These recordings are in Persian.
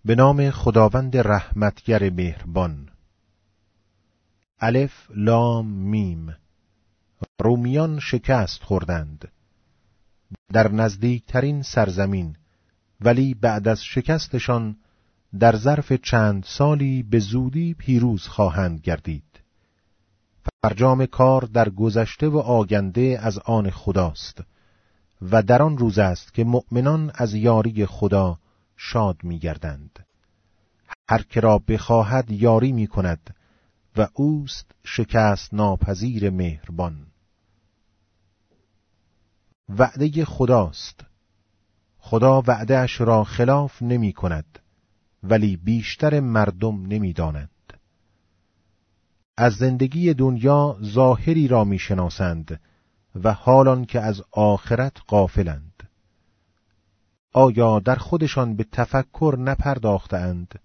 به نام خداوند رحمتگر مهربان. الف لام میم. رومیان شکست خوردند در نزدیکترین سرزمین، ولی بعد از شکستشان در ظرف چند سالی به زودی پیروز خواهند گردید. فرجام کار در گذشته و آینده از آن خداست و در آن روز است که مؤمنان از یاری خدا شاد می‌گردند. هر که را بخواهد یاری می‌کند و اوست شکست ناپذیر مهربان. وعده خداست. خدا وعده‌اش را خلاف نمی‌کند، ولی بیشتر مردم نمی‌دانند. از زندگی دنیا ظاهری را می‌شناسند و حالان که از آخرت غافلند. آیا در خودشان به تفکر نپرداختند؟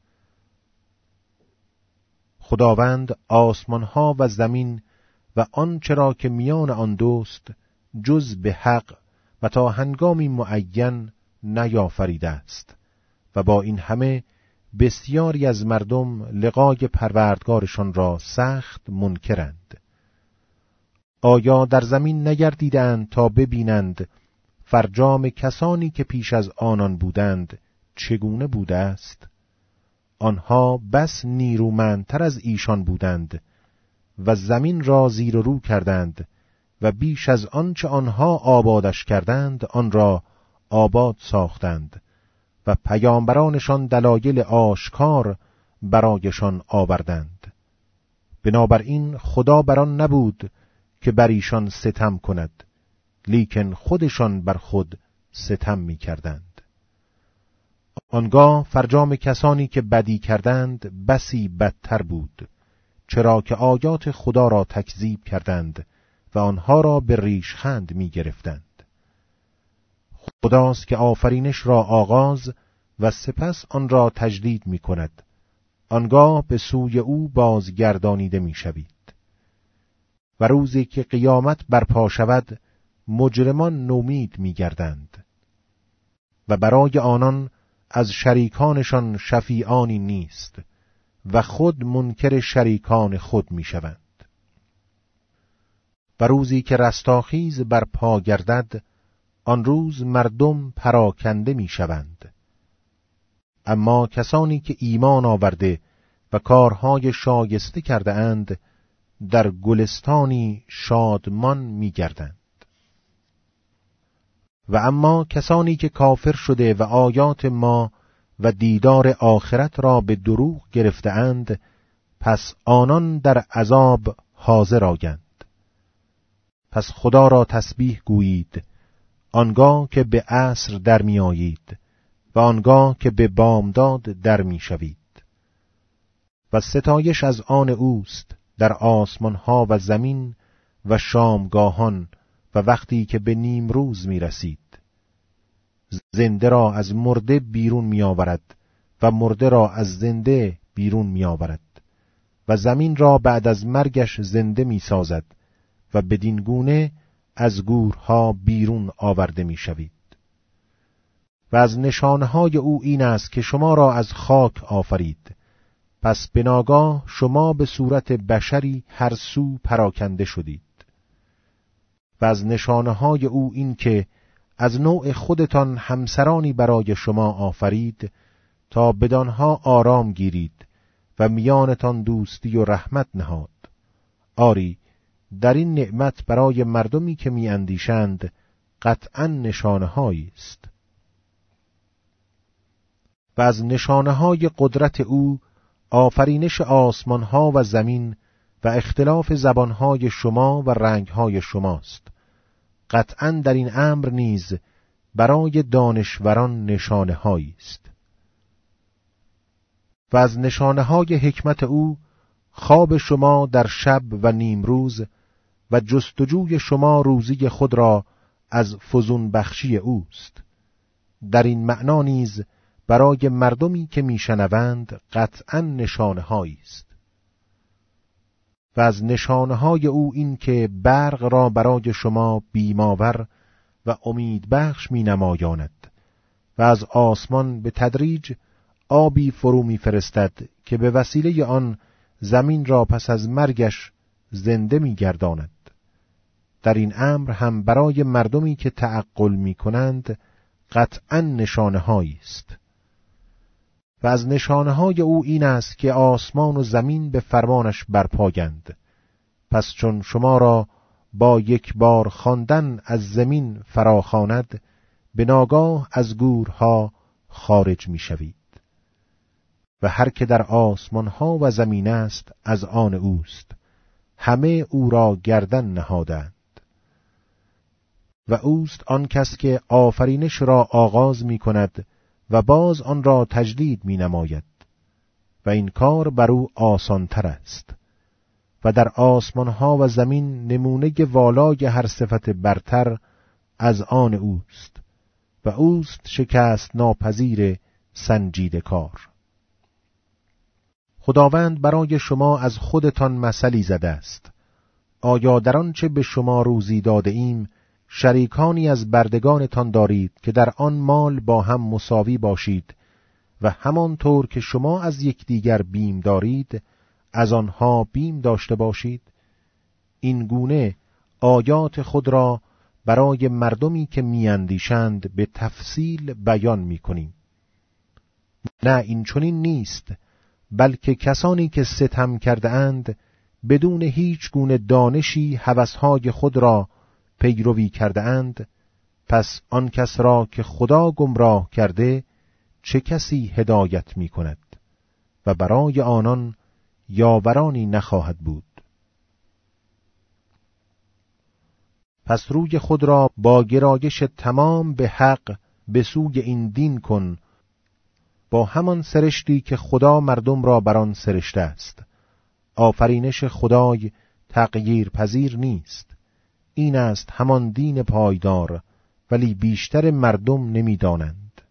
خداوند آسمانها و زمین و آنچه را که میان آن دوست جز به حق و تا هنگامی معین نیافریده است و با این همه بسیاری از مردم لقای پروردگارشان را سخت منکرند. آیا در زمین نگردیدند تا ببینند فرجام کسانی که پیش از آنان بودند چگونه بوده است؟ آنها بس نیرومندتر از ایشان بودند و زمین را زیر و رو کردند و بیش از آنچه آنها آبادش کردند آن را آباد ساختند و پیامبرانشان دلایل آشکار برایشان آوردند. بنابراین خدا بر آن نبود که بر ایشان ستم کند، لیکن خودشان بر خود ستم می کردند. آنگاه فرجام کسانی که بدی کردند بسی بدتر بود، چرا که آیات خدا را تکذیب کردند و آنها را به ریشخند می گرفتند. خداست که آفرینش را آغاز و سپس آن را تجدید می کند. آنگاه به سوی او بازگردانیده می شوید. و روزی که قیامت برپا شود مجرمان نومید می گردند و برای آنان از شریکانشان شفیعانی نیست و خود منکر شریکان خود می شوند. و روزی که رستاخیز برپا گردد آن روز مردم پراکنده می شوند. اما کسانی که ایمان آورده و کارهای شایسته کرده اند در گلستانی شادمان می گردند. و اما کسانی که کافر شده و آیات ما و دیدار آخرت را به دروغ گرفته اند، پس آنان در عذاب حاضر آیند. پس خدا را تسبیح گویید آنگاه که به عصر در می آیید و آنگاه که به بامداد در می شوید. و ستایش از آن اوست در آسمان ها و زمین و شامگاهان و وقتی که به نیم روز می رسید. زنده را از مرده بیرون می آورد و مرده را از زنده بیرون می آورد و زمین را بعد از مرگش زنده می سازد و بدین گونه از گورها بیرون آورده می شوید. و از نشانهای او این است که شما را از خاک آفرید، پس به ناگاه شما به صورت بشری هر سو پراکنده شدید. و از نشانهای او این که از نوع خودتان همسرانی برای شما آفرید تا بدانها آرام گیرید و میانتان دوستی و رحمت نهاد. آری در این نعمت برای مردمی که می اندیشند قطعاً نشانه‌هایی است. و از نشانه‌های قدرت او آفرینش آسمان‌ها و زمین و اختلاف زبان‌های شما و رنگ‌های شماست. قطعاً در این امر نیز برای دانشوران نشانه‌هایی است. و از نشانه‌های حکمت او خواب شما در شب و نیمروز و جستجوی شما روزی خود را از فزون بخشی اوست. در این معنا نیز برای مردمی که میشنوند قطعاً نشانه‌هایی است. و از نشانه‌های او این که برق را برای شما بیماور و امید بخش می نمایاند و از آسمان به تدریج آبی فرو می‌فرستد که به وسیله آن زمین را پس از مرگش زنده می‌گرداند. در این امر هم برای مردمی که تعقل می‌کنند قطعاً نشانه‌هایی است. و از نشانه‌های او این است که آسمان و زمین به فرمانش برپایند. پس چون شما را با یک بار خواندن از زمین فراخواند، به ناگاه از گورها خارج می‌شوید. و هر که در آسمان‌ها و زمین است از آن اوست، همه او را گردن نهادند. و اوست آن کس که آفرینش را آغاز می‌کند و باز آن را تجدید می‌نماید و این کار بر او آسان‌تر است. و در آسمان‌ها و زمین نمونه والای هر صفت برتر از آن اوست و اوست شکست ناپذیر سنجیده کار. خداوند برای شما از خودتان مثلی زده است. آیا در آنچه به شما روزی داده ایم شریکانی از بردگانتان دارید که در آن مال با هم مساوی باشید و همانطور که شما از یکدیگر بیم دارید از آنها بیم داشته باشید؟ این گونه آیات خود را برای مردمی که میاندیشند به تفصیل بیان می‌کنیم. نه این چنین نیست، بلکه کسانی که ستم کرده اند بدون هیچ گونه دانشی هوسهای خود را پیروی کرده اند، پس آن کس را که خدا گمراه کرده چه کسی هدایت می کند و برای آنان یاورانی نخواهد بود. پس روی خود را با گرایش تمام به حق به سوی این دین کن، با همان سرشتی که خدا مردم را بر آن سرشته است. آفرینش خدای تغییر پذیر نیست. این است همان دین پایدار، ولی بیشتر مردم نمی‌دانند.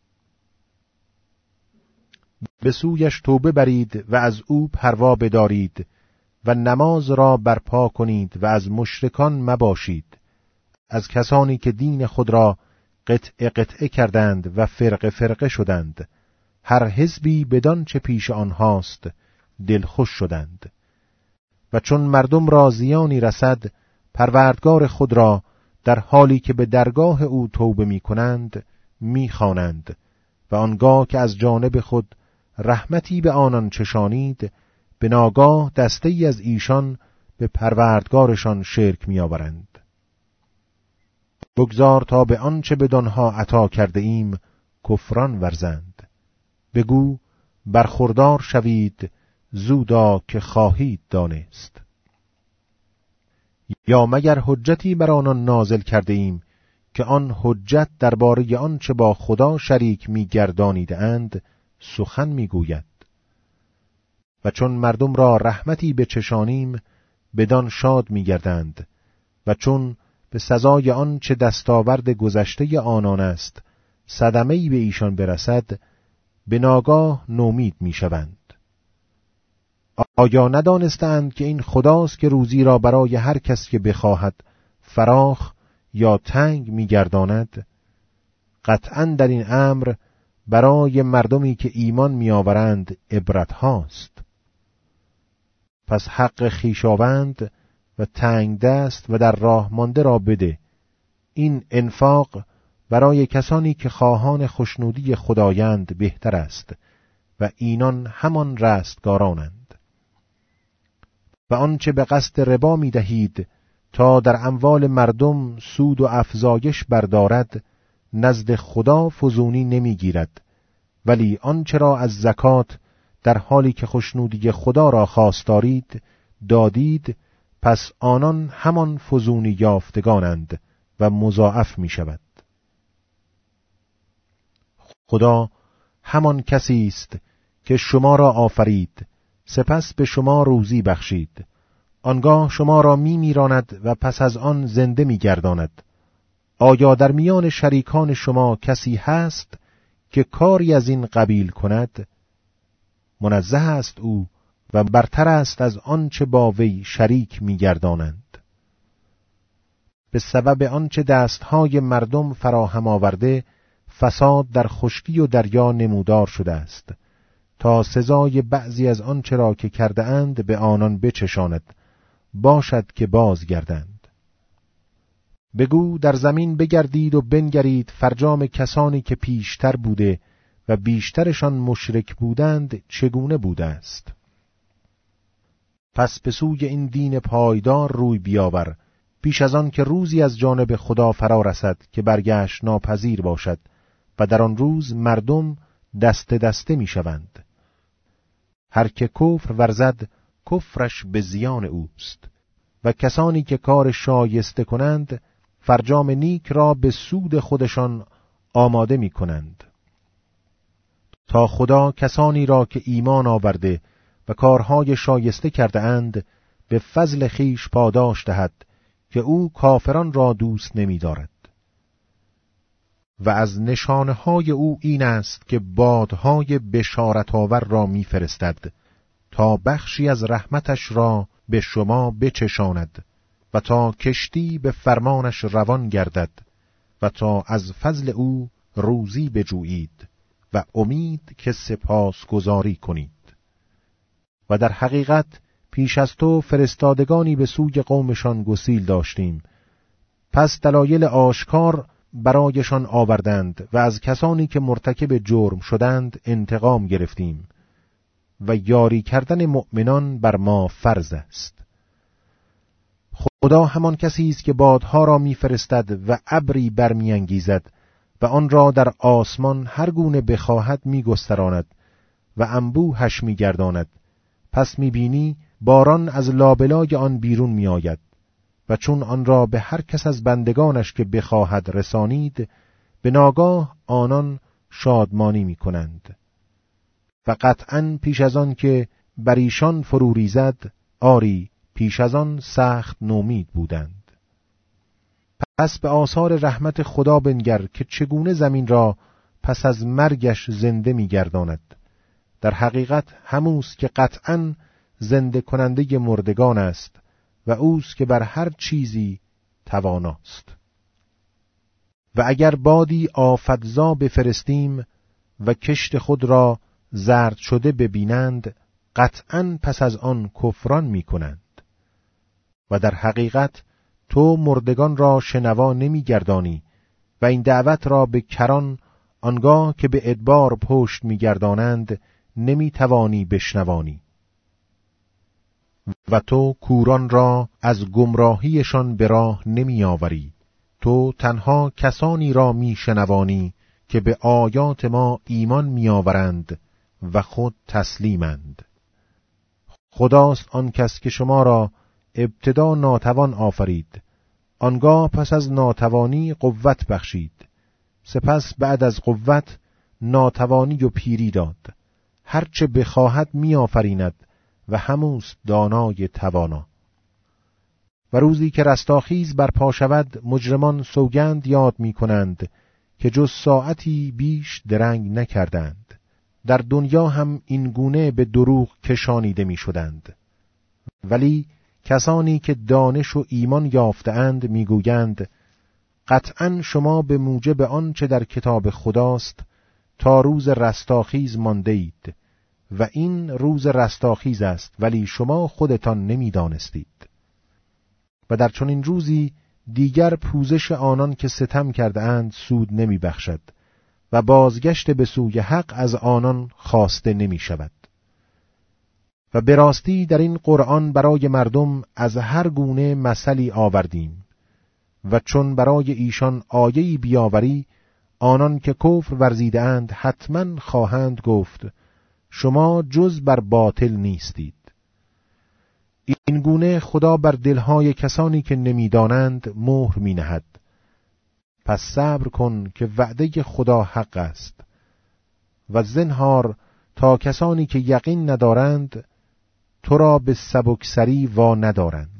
به سویش توبه برید و از او پروا بدارید و نماز را برپا کنید و از مشرکان مباشید، از کسانی که دین خود را قطعه قطعه کردند و فرقه فرقه شدند. هر حزبی بدان چه پیش آنهاست دلخوش شدند. و چون مردم را زیانی رسد، پروردگار خود را در حالی که به درگاه او توبه می کنند می خوانند و آنگاه که از جانب خود رحمتی به آنان چشانید، به ناگاه دسته‌ای از ایشان به پروردگارشان شرک می آورند. بگذار تا به آنچه بدانها عطا کرده ایم کفران ورزند. بگو برخوردار شوید زودا که خواهید دانست. یا مگر حجتی بر آنان نازل کرده ایم که آن حجت درباره آنچه با خدا شریک می‌گردانیده اند سخن می‌گوید. و چون مردم را رحمتی بچشانیم بدان شاد می‌گردند و چون به سزای آن چه دستاورد گذشته آنان است صدمه‌ای به ایشان برسد به ناگاه نومید می‌شوند. آیا ندانستند که این خداست که روزی را برای هر کس که بخواهد فراخ یا تنگ می‌گرداند؟ قطعاً در این امر برای مردمی که ایمان می‌آورند عبرت هاست. پس حق خویشاوند و تنگ دست و در راه مانده را بده. این انفاق برای کسانی که خواهان خوشنودی خدایند بهتر است و اینان همان رستگارانند. و آنچه به قصد ربا می دهید تا در اموال مردم سود و افزایش بردارد نزد خدا فزونی نمی گیرد، ولی آنچه را از زکات در حالی که خوشنودی خدا را خواستارید دادید، پس آنان همان فزونی یافتگانند و مضاعف می شود. خدا همان کسی است که شما را آفرید، سپس به شما روزی بخشید، آنگاه شما را میراند و پس از آن زنده میگرداند. آیا در میان شریکان شما کسی هست که کاری از این قبیل کند؟ منزه است او و برتر است از آنچه با وی شریک میگردانند. به سبب آنچه دستهای مردم فراهم آورده فساد در خشکی و دریا نمودار شده است تا سزای بعضی از آنچه را که کرده اند به آنان بچشاند، باشد که بازگردند. بگو در زمین بگردید و بنگرید فرجام کسانی که پیشتر بوده و بیشترشان مشرک بودند چگونه بوده است. پس به سوی این دین پایدار روی بیاور، پیش از آن که روزی از جانب خدا فرا رسد که برگشت ناپذیر باشد و در آن روز مردم دسته دسته می شوند. هر که کفر ورزد کفرش به زیان اوست و کسانی که کار شایسته کنند فرجام نیک را به سود خودشان آماده می کنند. تا خدا کسانی را که ایمان آورده و کارهای شایسته کرده اند به فضل خیش پاداش دهد که او کافران را دوست نمی دارد. و از نشانه‌های او این است که بادهای بشارت آور را می فرستد تا بخشی از رحمتش را به شما بچشاند و تا کشتی به فرمانش روان گردد و تا از فضل او روزی بجویید و امید که سپاسگزاری کنید. و در حقیقت پیش از تو فرستادگانی به سوی قومشان گسیل داشتیم، پس دلایل آشکار برایشان آوردند و از کسانی که مرتکب جرم شدند انتقام گرفتیم و یاری کردن مؤمنان بر ما فرض است. خدا همان کسی است که بادها را می‌فرستد و ابری برمی‌انگیزد و آن را در آسمان هر گونه بخواهد می‌گستراند و انبوهش می‌گرداند. پس می‌بینی باران از لابلای آن بیرون می‌آید و چون آن را به هر کس از بندگانش که بخواهد رسانید، به ناگاه آنان شادمانی می‌کنند. و قطعاً پیش از آن که بر ایشان فرو ریزد، آری پیش از آن سخت نومید بودند. پس به آثار رحمت خدا بنگر که چگونه زمین را پس از مرگش زنده می‌گرداند. در حقیقت هموست که قطعاً زنده کننده مردگان است و اوست که بر هر چیزی تواناست. و اگر بادی آفتزا بفرستیم و کشت خود را زرد شده ببینند، قطعاً پس از آن کفران می کنند. و در حقیقت تو مردگان را شنوا نمی گردانی و این دعوت را به کران آنگاه که به ادبار پشت می گردانند نمی توانی بشنوانی. و تو کوران را از گمراهیشان به راه نمی آوری. تو تنها کسانی را می شنوانی که به آیات ما ایمان می آورند و خود تسلیمند. خداست آن کس که شما را ابتدا ناتوان آفرید، آنگاه پس از ناتوانی قوت بخشید، سپس بعد از قوت ناتوانی و پیری داد. هرچه بخواهد می آفریند و هموست دانای توانا. و روزی که رستاخیز برپا شود، مجرمان سوگند یاد می کنند که جز ساعتی بیش درنگ نکردند. در دنیا هم این گونه به دروغ کشانیده می شدند. ولی کسانی که دانش و ایمان یافته‌اند می گویند قطعاً شما به موجب آن چه در کتاب خداست تا روز رستاخیز مانده اید و این روز رستاخیز است، ولی شما خودتان نمی دانستید. و در چنین روزی دیگر پوزش آنان که ستم کرده اند سود نمی بخشد و بازگشت به سوی حق از آنان خواسته نمی شود. و به راستی در این قرآن برای مردم از هر گونه مثلی آوردیم و چون برای ایشان آیه‌ای بیاوری، آنان که کفر ورزیده اند حتما خواهند گفت شما جز بر باطل نیستید. این گونه خدا بر دلهای کسانی که نمیدانند مهر می نهد. پس صبر کن که وعده خدا حق است و زنهار تا کسانی که یقین ندارند تو را به سبکسری وا ندارند.